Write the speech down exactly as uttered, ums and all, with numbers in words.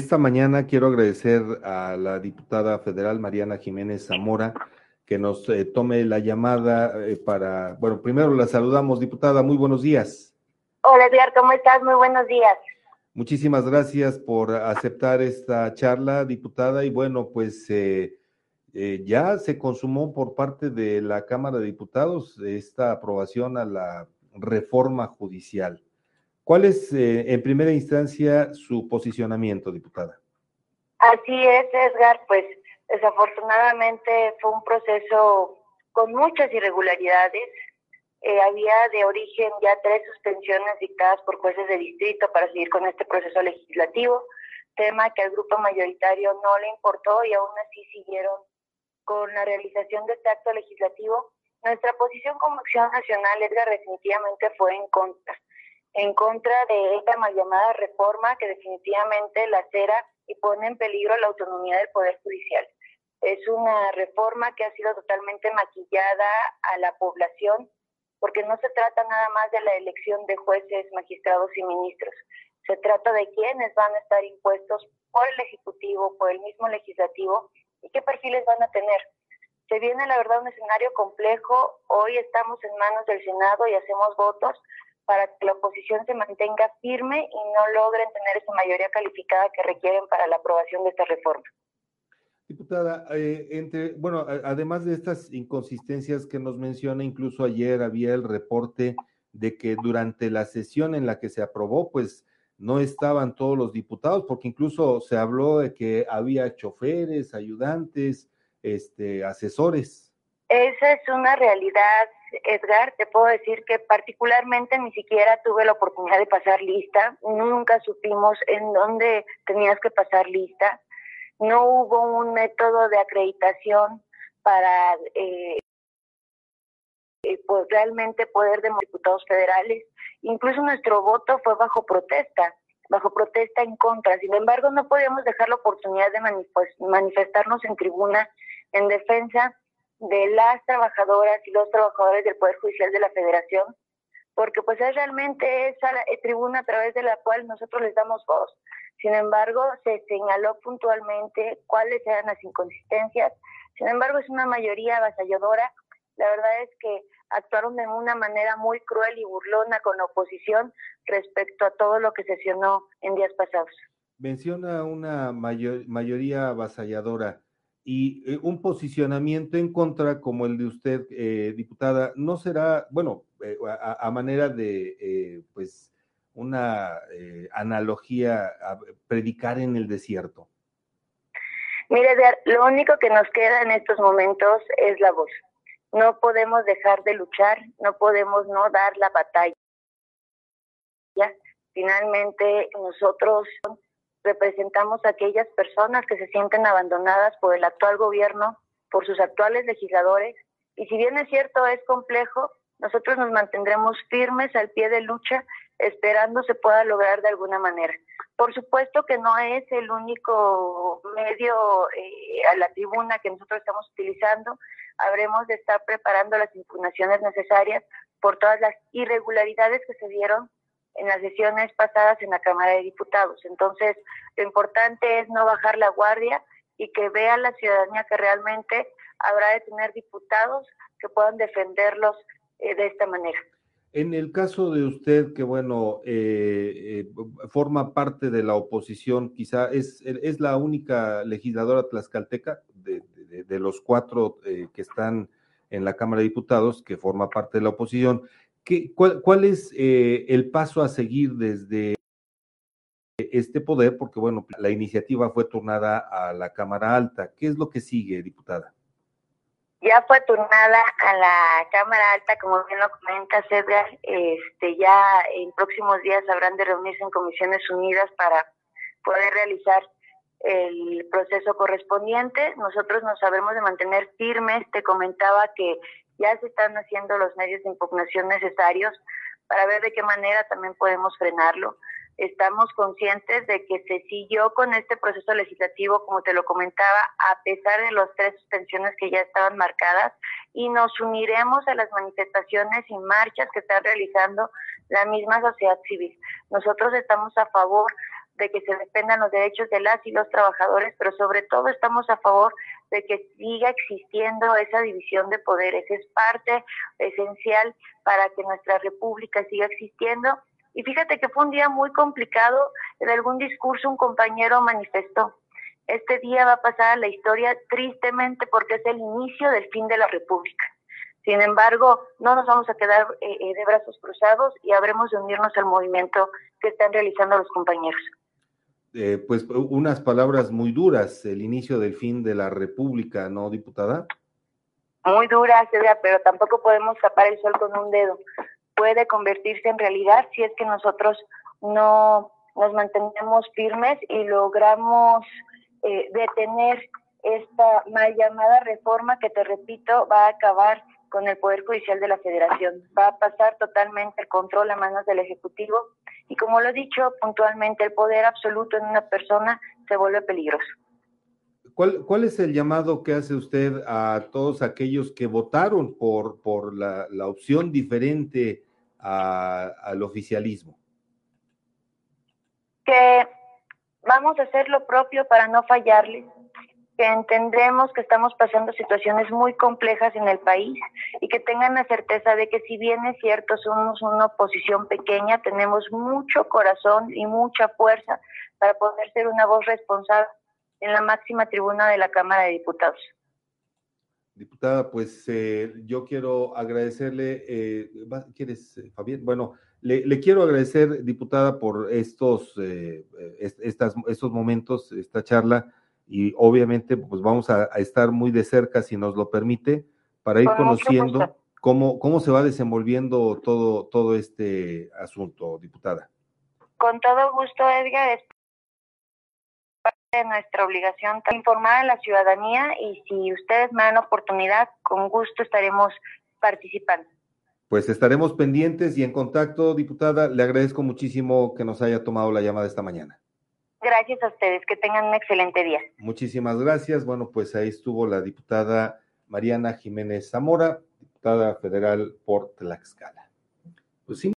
esta mañana quiero agradecer a la diputada federal Mariana Jiménez Zamora que nos eh, tome la llamada eh, para, bueno, primero la saludamos, diputada, muy buenos días. Hola Edgar, ¿cómo estás? Muy buenos días. Muchísimas gracias por aceptar esta charla, diputada, y bueno, pues eh, eh, ya se consumó por parte de la Cámara de Diputados esta aprobación a la reforma judicial. ¿Cuál es, eh, en primera instancia, su posicionamiento, diputada? Así es, Edgar, pues desafortunadamente fue un proceso con muchas irregularidades. Eh, había de origen ya tres suspensiones dictadas por jueces de distrito para seguir con este proceso legislativo, tema que al grupo mayoritario no le importó y aún así siguieron con la realización de este acto legislativo. Nuestra posición como Acción Nacional, Edgar, definitivamente fue en contra. en contra de esta mal llamada reforma que definitivamente lacera y pone en peligro la autonomía del Poder Judicial. Es una reforma que ha sido totalmente maquillada a la población, porque no se trata nada más de la elección de jueces, magistrados y ministros. Se trata de quiénes van a estar impuestos por el Ejecutivo, por el mismo Legislativo, y qué perfiles van a tener. Se viene, la verdad, un escenario complejo. Hoy estamos en manos del Senado y hacemos votos para que la oposición se mantenga firme y no logren tener esa mayoría calificada que requieren para la aprobación de esta reforma. Diputada, eh, entre, bueno, a, además de estas inconsistencias que nos menciona, incluso ayer había el reporte de que durante la sesión en la que se aprobó, pues no estaban todos los diputados, porque incluso se habló de que había choferes, ayudantes, este, asesores. Esa es una realidad, Edgar. Te puedo decir que particularmente ni siquiera tuve la oportunidad de pasar lista. Nunca supimos en dónde tenías que pasar lista. No hubo un método de acreditación para eh, pues realmente poder demostrar diputados federales. Incluso nuestro voto fue bajo protesta, bajo protesta en contra. Sin embargo, no podíamos dejar la oportunidad de manifestarnos en tribuna en defensa de las trabajadoras y los trabajadores del Poder Judicial de la Federación, porque pues es realmente esa tribuna a través de la cual nosotros les damos voz. Sin embargo, se señaló puntualmente cuáles eran las inconsistencias. Sin embargo, es una mayoría avasalladora. La verdad es que actuaron de una manera muy cruel y burlona con la oposición respecto a todo lo que sesionó en días pasados. Menciona una mayor, mayoría avasalladora y eh, un posicionamiento en contra como el de usted, eh, diputada, no será, bueno, eh, a, a, manera de, eh, pues, una eh, analogía a predicar en el desierto. Mire, lo único que nos queda en estos momentos es la voz. No podemos dejar de luchar, no podemos no dar la batalla. Finalmente, nosotros representamos a aquellas personas que se sienten abandonadas por el actual gobierno, por sus actuales legisladores, y si bien es cierto, es complejo, nosotros nos mantendremos firmes al pie de lucha, esperando se pueda lograr de alguna manera. Por supuesto que no es el único medio eh, a la tribuna que nosotros estamos utilizando. Habremos de estar preparando las impugnaciones necesarias por todas las irregularidades que se dieron en las sesiones pasadas en la Cámara de Diputados. Entonces, lo importante es no bajar la guardia y que vea la ciudadanía que realmente habrá de tener diputados que puedan defenderlos eh, de esta manera. En el caso de usted, que bueno, eh, eh, forma parte de la oposición, quizá es, es la única legisladora tlaxcalteca de, de, de los cuatro eh, que están en la Cámara de Diputados, que forma parte de la oposición. ¿Qué, cuál, ¿Cuál es eh, el paso a seguir desde este poder? Porque bueno, la iniciativa fue turnada a la Cámara Alta. ¿Qué es lo que sigue, diputada? Ya fue turnada a la Cámara Alta, como bien lo comenta Edgar. Este, ya en próximos días habrán de reunirse en Comisiones Unidas para poder realizar el proceso correspondiente. Nosotros nos sabremos de mantener firmes. Te comentaba que ya se están haciendo los medios de impugnación necesarios para ver de qué manera también podemos frenarlo. Estamos conscientes de que se siguió con este proceso legislativo, como te lo comentaba, a pesar de las tres suspensiones que ya estaban marcadas, y nos uniremos a las manifestaciones y marchas que está realizando la misma sociedad civil. Nosotros estamos a favor de que se defendan los derechos de las y los trabajadores, pero sobre todo estamos a favor de que siga existiendo esa división de poderes. Es parte esencial para que nuestra república siga existiendo. Y fíjate que fue un día muy complicado. En algún discurso un compañero manifestó: este día va a pasar a la historia tristemente porque es el inicio del fin de la república. Sin embargo, no nos vamos a quedar eh, de brazos cruzados y habremos de unirnos al movimiento que están realizando los compañeros. Eh, pues unas palabras muy duras, el inicio del fin de la república, ¿no, diputada? Muy duras, pero tampoco podemos tapar el sol con un dedo. Puede convertirse en realidad si es que nosotros no nos mantenemos firmes y logramos eh, detener esta mal llamada reforma que, te repito, va a acabar con el Poder Judicial de la Federación. Va a pasar totalmente el control a manos del Ejecutivo y, como lo he dicho puntualmente, el poder absoluto en una persona se vuelve peligroso. ¿Cuál, cuál es el llamado que hace usted a todos aquellos que votaron por, por la, la opción diferente a, al oficialismo? Que vamos a hacer lo propio para no fallarles, que entendemos que estamos pasando situaciones muy complejas en el país y que tengan la certeza de que, si bien es cierto, somos una oposición pequeña, tenemos mucho corazón y mucha fuerza para poder ser una voz responsable en la máxima tribuna de la Cámara de Diputados. Diputada, pues eh, yo quiero agradecerle, eh, ¿quieres, Fabián? Bueno, le, le quiero agradecer, diputada, por estos, eh, estas, estos momentos, esta charla, y obviamente pues vamos a, a estar muy de cerca, si nos lo permite, para ir Con conociendo cómo, cómo se va desenvolviendo todo, todo este asunto, diputada. Con todo gusto, Edgar. Es parte de nuestra obligación informar a la ciudadanía, y si ustedes me dan oportunidad, con gusto estaremos participando. Pues estaremos pendientes y en contacto, diputada. Le agradezco muchísimo que nos haya tomado la llamada esta mañana. Gracias a ustedes, que tengan un excelente día. Muchísimas gracias. Bueno, pues ahí estuvo la diputada Mariana Jiménez Zamora, diputada federal por Tlaxcala. Pues sí.